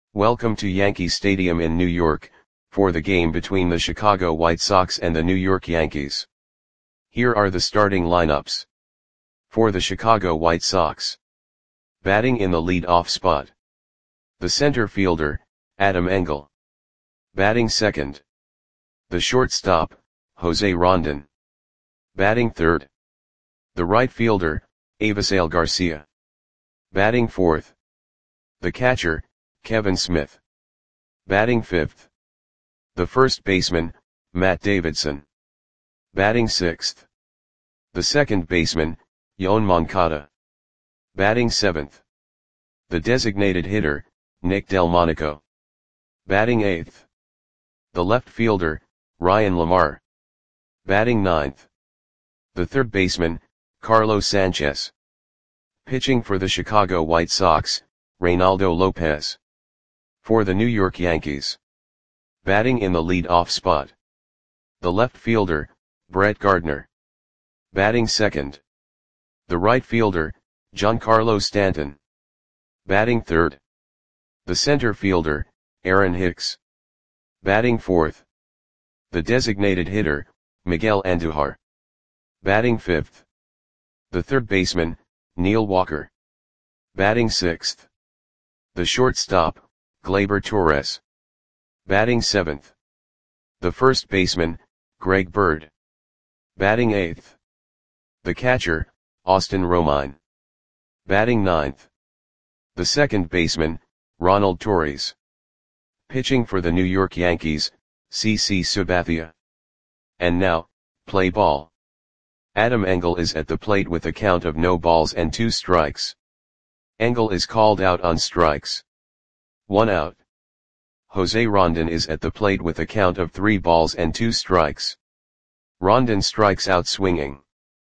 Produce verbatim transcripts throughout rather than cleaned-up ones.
Welcome to Yankee Stadium in New York, for the game between the Chicago White Sox and the New York Yankees. Here are the starting lineups. For the Chicago White Sox. Batting in the lead-off spot. The center fielder, Adam Engel. Batting second. The shortstop, Jose Rondon. Batting third. The right fielder, Avisail Garcia. Batting fourth. The catcher, Kevin Smith. Batting fifth. The first baseman, Matt Davidson. Batting sixth. The second baseman, Yoan Moncada. Batting seventh. The designated hitter, Nick Delmonico. Batting eighth. The left fielder, Ryan LaMarre. Batting ninth. The third baseman, Carlos Sanchez. Pitching for the Chicago White Sox, Reynaldo Lopez. For the New York Yankees. Batting in the lead-off spot. The left fielder, Brett Gardner. Batting second. The right fielder, Giancarlo Stanton. Batting third. The center fielder, Aaron Hicks. Batting fourth. The designated hitter, Miguel Andujar. Batting fifth. The third baseman, Neil Walker. Batting sixth. The shortstop, Gleyber Torres. Batting seventh. The first baseman, Greg Bird. Batting eighth. The catcher, Austin Romine. Batting ninth. The second baseman, Ronald Torres. Pitching for the New York Yankees, C C Sabathia. And now, play ball. Adam Engel is at the plate with a count of no balls and two strikes. Engel is called out on strikes. One out. Jose Rondon is at the plate with a count of three balls and two strikes. Rondon strikes out swinging.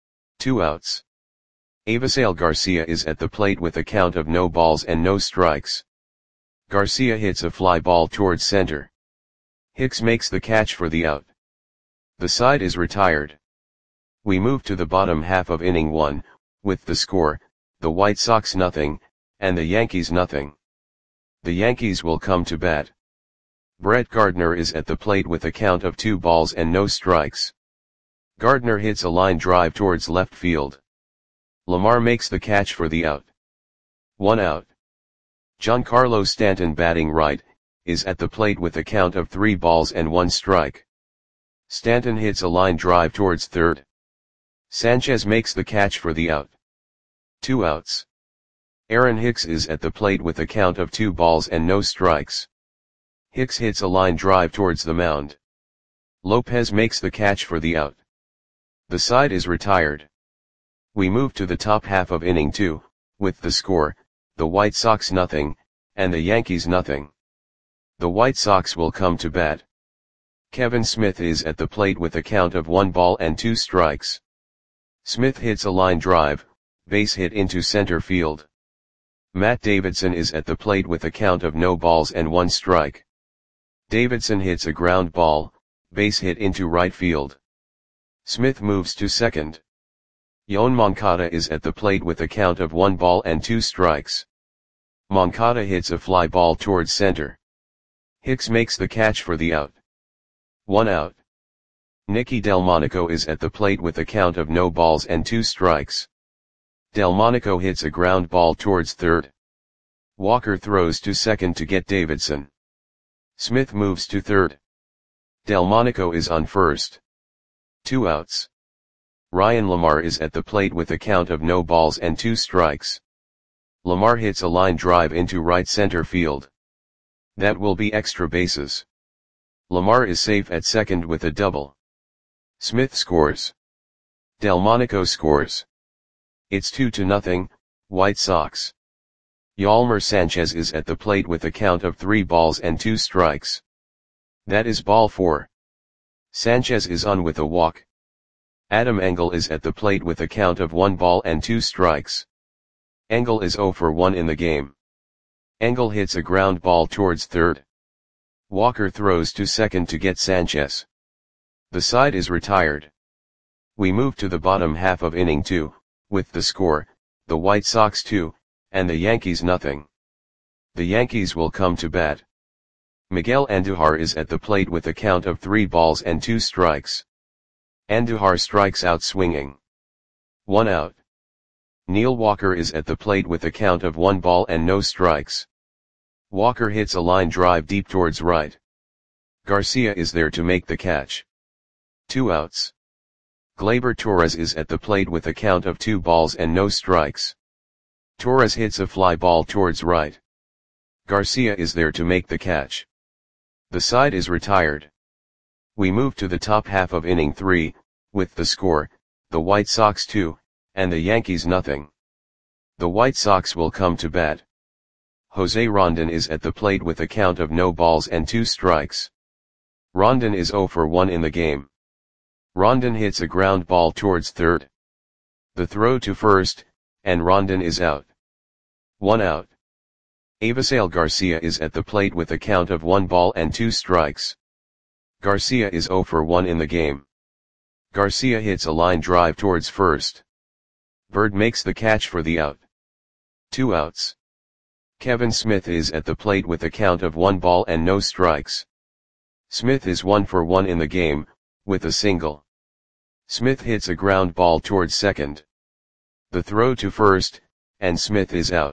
Two outs. Avisail Garcia is at the plate with a count of no balls and no strikes. Garcia hits a fly ball towards center. Hicks makes the catch for the out. The side is retired. We move to the bottom half of inning one, with the score, the White Sox nothing, and the Yankees nothing. The Yankees will come to bat. Brett Gardner is at the plate with a count of two balls and no strikes. Gardner hits a line drive towards left field. LaMarre makes the catch for the out. One out. Giancarlo Stanton, batting right, is at the plate with a count of three balls and one strike. Stanton hits a line drive towards third. Sanchez makes the catch for the out. Two outs. Aaron Hicks is at the plate with a count of two balls and no strikes. Hicks hits a line drive towards the mound. Lopez makes the catch for the out. The side is retired. We move to the top half of inning two, with the score, the White Sox nothing, and the Yankees nothing. The White Sox will come to bat. Kevin Smith is at the plate with a count of one ball and two strikes. Smith hits a line drive, base hit into center field. Matt Davidson is at the plate with a count of no balls and one strike. Davidson hits a ground ball, base hit into right field. Smith moves to second. Yoan Moncada is at the plate with a count of one ball and two strikes. Moncada hits a fly ball towards center. Hicks makes the catch for the out. One out. Nicky Delmonico is at the plate with a count of no balls and two strikes. Delmonico hits a ground ball towards third. Walker throws to second to get Davidson. Smith moves to third. Delmonico is on first. Two outs. Ryan LaMarre is at the plate with a count of no balls and two strikes. LaMarre hits a line drive into right center field. That will be extra bases. LaMarre is safe at second with a double. Smith scores. Delmonico scores. It's two to nothing, White Sox. Yolmer Sanchez is at the plate with a count of three balls and two strikes. That is ball four. Sanchez is on with a walk. Adam Engel is at the plate with a count of one ball and two strikes. Engel is zero for one in the game. Engel hits a ground ball towards third. Walker throws to second to get Sanchez. The side is retired. We move to the bottom half of inning two, with the score, the White Sox two, and the Yankees nothing. The Yankees will come to bat. Miguel Andujar is at the plate with a count of three balls and two strikes. Andujar strikes out swinging. One out. Neil Walker is at the plate with a count of one ball and no strikes. Walker hits a line drive deep towards right. Garcia is there to make the catch. Two outs. Gleyber Torres is at the plate with a count of two balls and no strikes. Torres hits a fly ball towards right. Garcia is there to make the catch. The side is retired. We move to the top half of inning three, with the score, the White Sox two, and the Yankees nothing. The White Sox will come to bat. Jose Rondon is at the plate with a count of no balls and two strikes. Rondon is oh for one in the game. Rondon hits a ground ball towards third. The throw to first, and Rondon is out. One out. Avisail Garcia is at the plate with a count of one ball and two strikes. Garcia is oh for one in the game. Garcia hits a line drive towards first. Bird makes the catch for the out. Two outs. Kevin Smith is at the plate with a count of one ball and no strikes. Smith is one for one in the game, with a single. Smith hits a ground ball towards second. The throw to first, and Smith is out.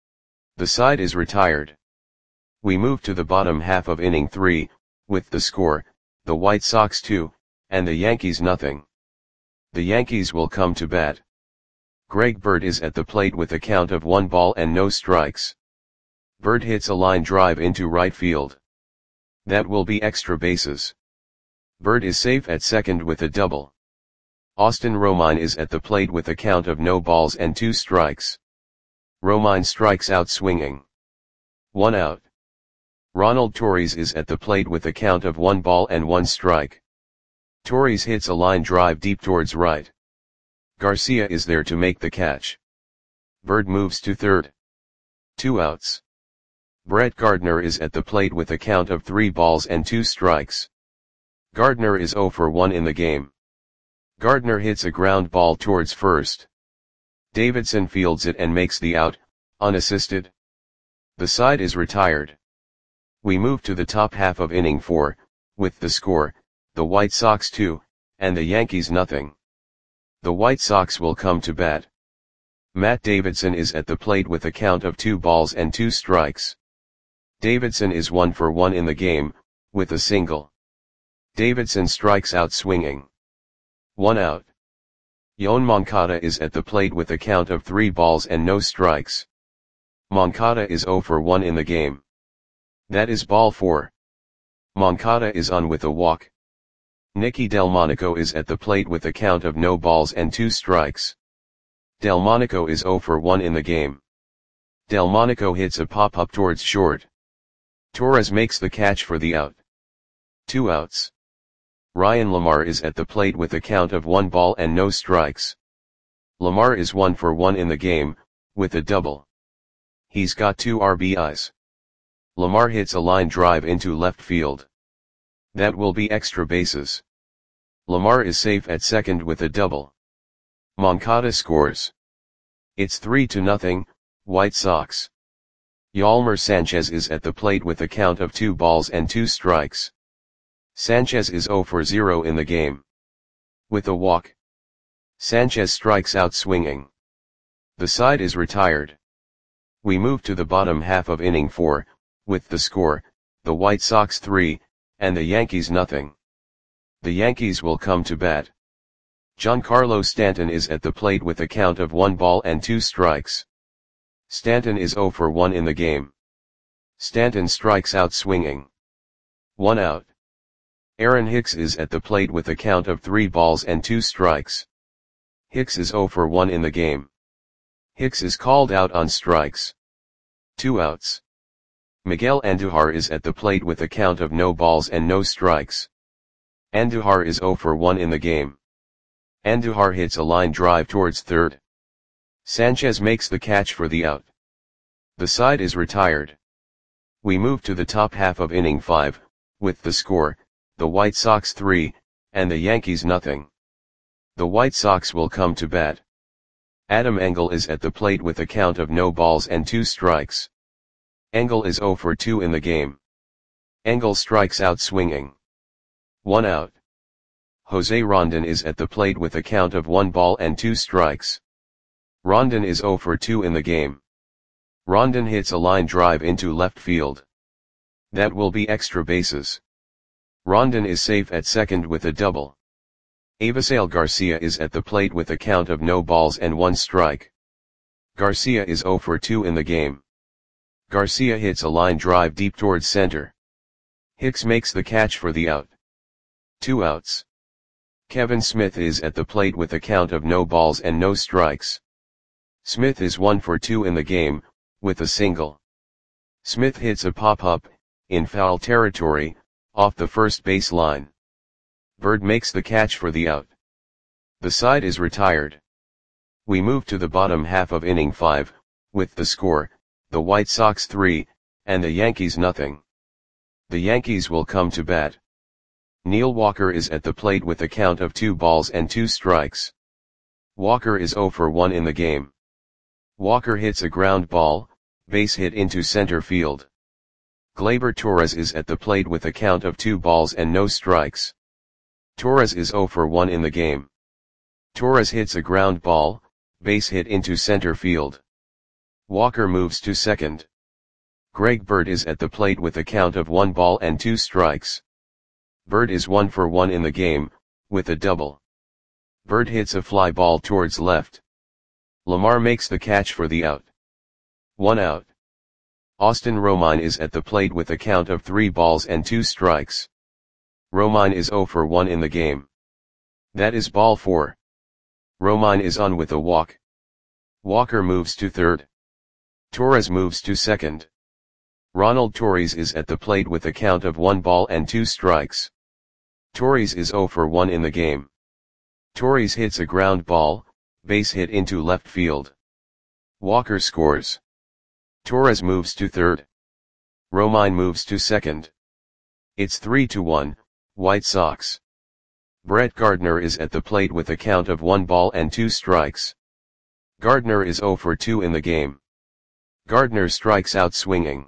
The side is retired. We move to the bottom half of inning three, with the score, the White Sox two, and the Yankees nothing. The Yankees will come to bat. Greg Bird is at the plate with a count of one ball and no strikes. Bird hits a line drive into right field. That will be extra bases. Bird is safe at second with a double. Austin Romine is at the plate with a count of no balls and two strikes. Romine strikes out swinging. One out. Ronald Torres is at the plate with a count of one ball and one strike. Torres hits a line drive deep towards right. Garcia is there to make the catch. Bird moves to third. Two outs. Brett Gardner is at the plate with a count of three balls and two strikes. Gardner is oh for one in the game. Gardner hits a ground ball towards first. Davidson fields it and makes the out, unassisted. The side is retired. We move to the top half of inning four, with the score, the White Sox two, and the Yankees nothing. The White Sox will come to bat. Matt Davidson is at the plate with a count of two balls and two strikes. Davidson is one for one in the game, with a single. Davidson strikes out swinging. One out. Yoan Moncada is at the plate with a count of three balls and no strikes. Moncada is oh for one in the game. That is ball four. Moncada is on with a walk. Nicky Delmonico is at the plate with a count of no balls and two strikes. Delmonico is oh for one in the game. Delmonico hits a pop-up towards short. Torres makes the catch for the out. Two outs. Ryan Lamar is at the plate with a count of one ball and no strikes. Lamar is one for one in the game, with a double. He's got two R B Is. Lamar hits a line drive into left field. That will be extra bases. Lamar is safe at second with a double. Moncada scores. It's three to nothing, White Sox. Yolmer Sanchez is at the plate with a count of two balls and two strikes. Sanchez is oh for zero in the game. With a walk. Sanchez strikes out swinging. The side is retired. We move to the bottom half of inning four, with the score, the White Sox three, and the Yankees nothing. The Yankees will come to bat. Giancarlo Stanton is at the plate with a count of one ball and two strikes. Stanton is oh for one in the game. Stanton strikes out swinging. One out. Aaron Hicks is at the plate with a count of three balls and two strikes. Hicks is oh for one in the game. Hicks is called out on strikes. Two outs. Miguel Andujar is at the plate with a count of no balls and no strikes. Andujar is oh for one in the game. Andujar hits a line drive towards third. Sanchez makes the catch for the out. The side is retired. We move to the top half of inning five, with the score, the White Sox three, and the Yankees nothing. The White Sox will come to bat. Adam Engel is at the plate with a count of no balls and two strikes. Engel is zero for two in the game. Engel strikes out swinging. One out. Jose Rondon is at the plate with a count of one ball and two strikes. Rondon is zero for two in the game. Rondon hits a line drive into left field. That will be extra bases. Rondon is safe at second with a double. Avisail Garcia is at the plate with a count of no balls and one strike. Garcia is zero for two in the game. Garcia hits a line drive deep towards center. Hicks makes the catch for the out. Two outs. Kevin Smith is at the plate with a count of no balls and no strikes. Smith is one for two in the game, with a single. Smith hits a pop-up, in foul territory, off the first base line. Bird makes the catch for the out. The side is retired. We move to the bottom half of inning five, with the score, the White Sox three, and the Yankees nothing. The Yankees will come to bat. Neil Walker is at the plate with a count of two balls and two strikes. Walker is zero for one in the game. Walker hits a ground ball, base hit into center field. Gleyber Torres is at the plate with a count of two balls and no strikes. Torres is zero for one in the game. Torres hits a ground ball, base hit into center field. Walker moves to second. Greg Bird is at the plate with a count of one ball and two strikes. Bird is one for one in the game, with a double. Bird hits a fly ball towards left. Lamar makes the catch for the out. One out. Austin Romine is at the plate with a count of three balls and two strikes. Romine is zero for one in the game. That is ball four. Romine is on with a walk. Walker moves to third. Torres moves to second. Ronald Torres is at the plate with a count of one ball and two strikes. Torres is zero for one in the game. Torres hits a ground ball, base hit into left field. Walker scores. Torres moves to third. Romine moves to second. It's three to one, White Sox. Brett Gardner is at the plate with a count of one ball and two strikes. Gardner is zero for two in the game. Gardner strikes out swinging.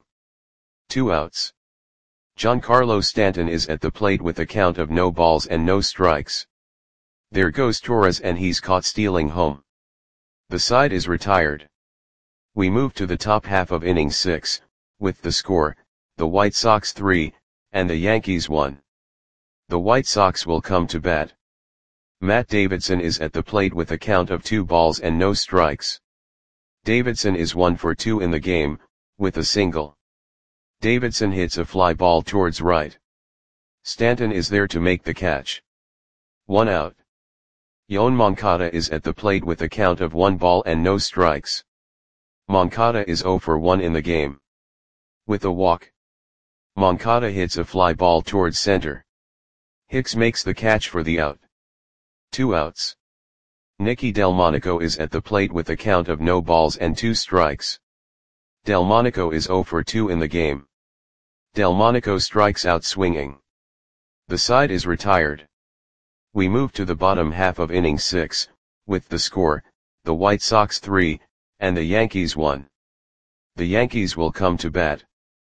Two outs. Giancarlo Stanton is at the plate with a count of no balls and no strikes. There goes Torres and he's caught stealing home. The side is retired. We move to the top half of inning six, with the score, the White Sox three, and the Yankees one. The White Sox will come to bat. Matt Davidson is at the plate with a count of two balls and no strikes. Davidson is one for two in the game, with a single. Davidson hits a fly ball towards right. Stanton is there to make the catch. One out. Yoan Moncada is at the plate with a count of one ball and no strikes. Moncada is zero for one in the game. With a walk. Moncada hits a fly ball towards center. Hicks makes the catch for the out. Two outs. Nicky Delmonico is at the plate with a count of no balls and two strikes. Delmonico is zero for two in the game. Delmonico strikes out swinging. The side is retired. We move to the bottom half of inning six, with the score, the White Sox three, and the Yankees one. The Yankees will come to bat.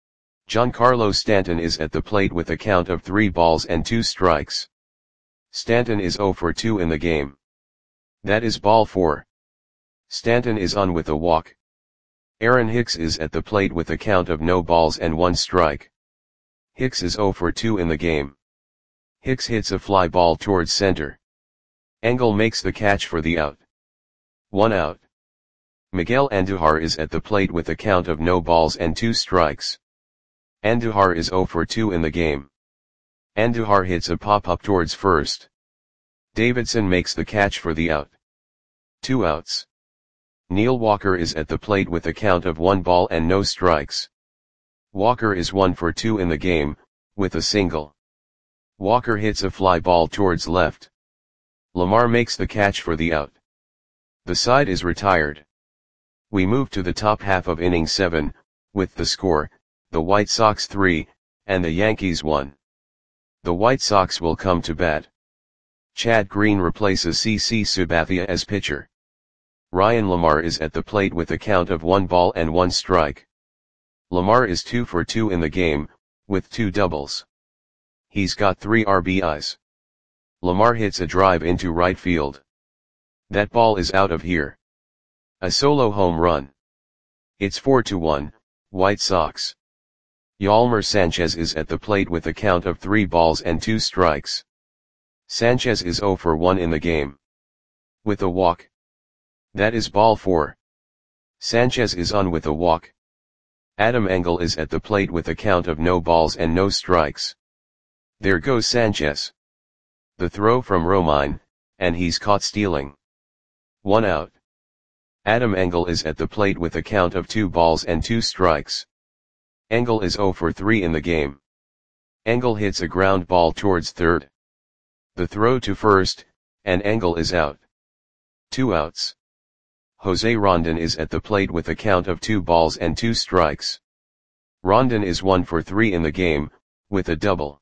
Giancarlo Stanton is at the plate with a count of three balls and two strikes. Stanton is zero for two in the game. That is ball four. Stanton is on with a walk. Aaron Hicks is at the plate with a count of no balls and one strike. Hicks is zero for two in the game. Hicks hits a fly ball towards center. Engel makes the catch for the out. One out. Miguel Andujar is at the plate with a count of no balls and two strikes. Andujar is zero for two in the game. Andujar hits a pop-up towards first. Davidson makes the catch for the out. Two outs. Neil Walker is at the plate with a count of one ball and no strikes. Walker is one for two in the game, with a single. Walker hits a fly ball towards left. Lamar makes the catch for the out. The side is retired. We move to the top half of inning seven, with the score, the White Sox three, and the Yankees one. The White Sox will come to bat. Chad Green replaces C C Sabathia as pitcher. Ryan Lamar is at the plate with a count of one ball and one strike. Lamar is two for two in the game, with two doubles. He's got three R B Is. Lamar hits a drive into right field. That ball is out of here. A solo home run. It's four to one, White Sox. Yolmer Sanchez is at the plate with a count of three balls and two strikes. Sanchez is zero for one in the game. With a walk. That is ball four. Sanchez is on with a walk. Adam Engel is at the plate with a count of no balls and no strikes. There goes Sanchez. The throw from Romine, and he's caught stealing. One out. Adam Engel is at the plate with a count of two balls and two strikes. Engel is zero for three in the game. Engel hits a ground ball towards third. The throw to first, and Engel is out. Two outs. Jose Rondon is at the plate with a count of two balls and two strikes. Rondon is one for three in the game, with a double.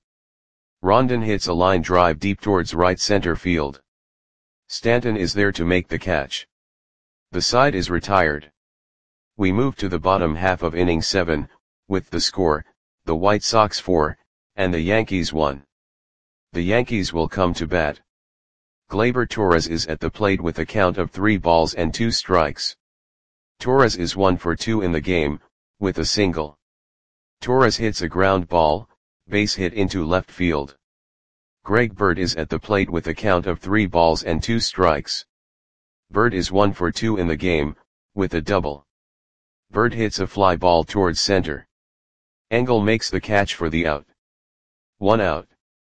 Rondon hits a line drive deep towards right center field. Stanton is there to make the catch. The side is retired. We move to the bottom half of inning seven, with the score, the White Sox four, and the Yankees one. The Yankees will come to bat. Gleyber Torres is at the plate with a count of three balls and two strikes. Torres is one for two in the game, with a single. Torres hits a ground ball, base hit into left field. Greg Bird is at the plate with a count of three balls and two strikes. Bird is one for two in the game, with a double. Bird hits a fly ball towards center. Engel makes the catch for the out. One out.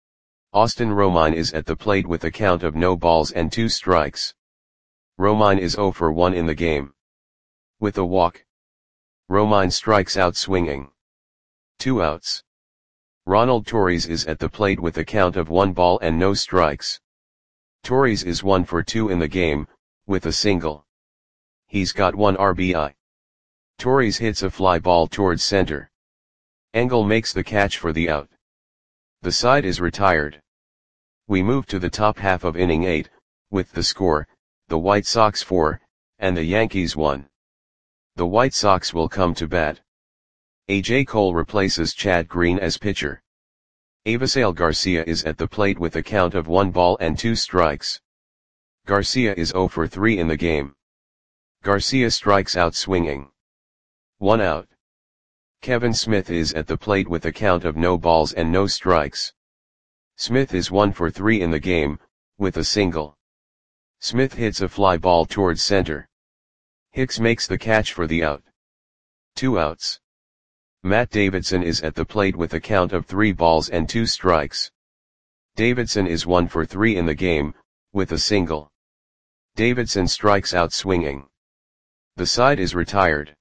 Austin Romine is at the plate with a count of no balls and two strikes. Romine is zero for one in the game. With a walk. Romine strikes out swinging. Two outs. Ronald Torres is at the plate with a count of one ball and no strikes. Torres is one for two in the game, with a single. He's got one R B I. Torres hits a fly ball towards center. Engel makes the catch for the out. The side is retired. We move to the top half of inning eight, with the score, the White Sox four, and the Yankees one. The White Sox will come to bat. A J Cole replaces Chad Green as pitcher. Avisail Garcia is at the plate with a count of one ball and two strikes. Garcia is zero for three in the game. Garcia strikes out swinging. One out. Kevin Smith is at the plate with a count of no balls and no strikes. Smith is one for three in the game, with a single. Smith hits a fly ball towards center. Hicks makes the catch for the out. Two outs. Matt Davidson is at the plate with a count of three balls and two strikes. Davidson is one for three in the game, with a single. Davidson strikes out swinging. The side is retired.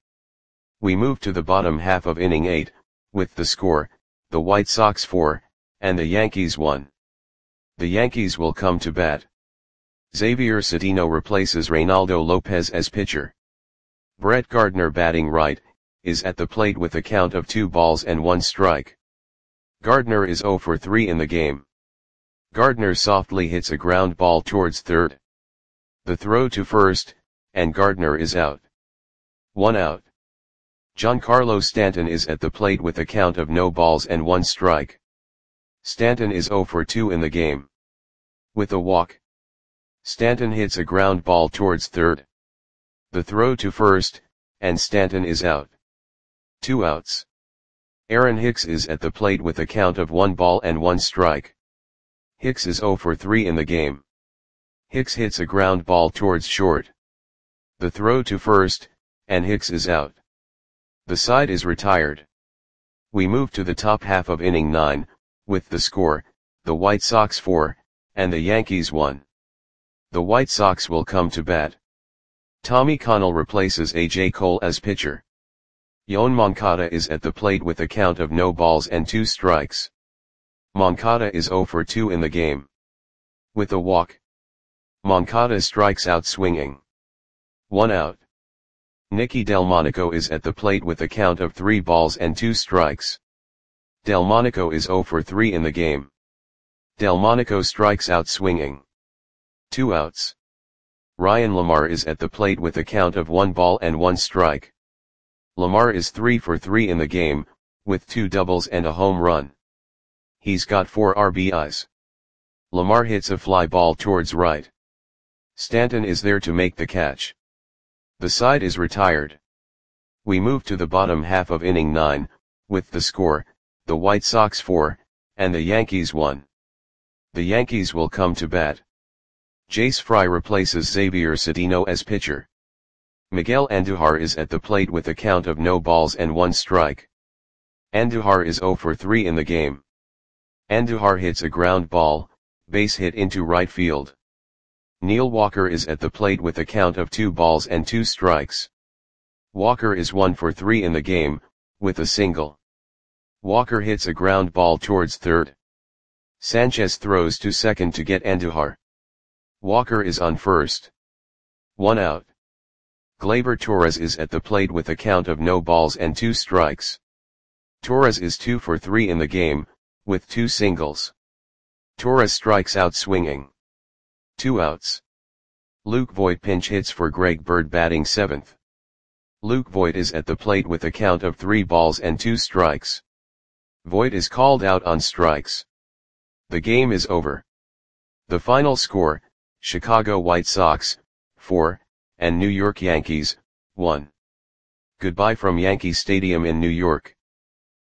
We move to the bottom half of inning eight, with the score, the White Sox four, and the Yankees one. The Yankees will come to bat. Xavier Cedeno replaces Reynaldo Lopez as pitcher. Brett Gardner, batting right, is at the plate with a count of two balls and one strike. Gardner is zero for three in the game. Gardner softly hits a ground ball towards third. The throw to first, and Gardner is out. One out. Giancarlo Stanton is at the plate with a count of no balls and one strike. Stanton is zero for two in the game. With a walk. Stanton hits a ground ball towards third. The throw to first, and Stanton is out. Two outs. Aaron Hicks is at the plate with a count of one ball and one strike. Hicks is zero for three in the game. Hicks hits a ground ball towards short. The throw to first, and Hicks is out. The side is retired. We move to the top half of inning nine, with the score, the White Sox four, and the Yankees one. The White Sox will come to bat. Tommy Connell replaces A J Cole as pitcher. Yoan Moncada is at the plate with a count of no balls and two strikes. Moncada is zero for two in the game. With a walk. Moncada strikes out swinging. One out. Nicky Delmonico is at the plate with a count of three balls and two strikes. Delmonico is zero for three in the game. Delmonico strikes out swinging. Two outs. Ryan Lamar is at the plate with a count of one ball and one strike. Lamar is three for three in the game, with two doubles and a home run. He's got four R B Is. Lamar hits a fly ball towards right. Stanton is there to make the catch. The side is retired. We move to the bottom half of inning nine, with the score, the White Sox four, and the Yankees one. The Yankees will come to bat. Jace Fry replaces Xavier Cedeno as pitcher. Miguel Andujar is at the plate with a count of no balls and one strike. Andujar is zero for three in the game. Andujar hits a ground ball, base hit into right field. Neil Walker is at the plate with a count of two balls and two strikes. Walker is one for three in the game, with a single. Walker hits a ground ball towards third. Sanchez throws to second to get Andujar. Walker is on first. One out. Gleyber Torres is at the plate with a count of no balls and two strikes. Torres is two for three in the game, with two singles. Torres strikes out swinging. Two outs. Luke Voit pinch hits for Greg Bird batting seventh. Luke Voit is at the plate with a count of three balls and two strikes. Voit is called out on strikes. The game is over. The final score, Chicago White Sox, four, and New York Yankees, one. Goodbye from Yankee Stadium in New York.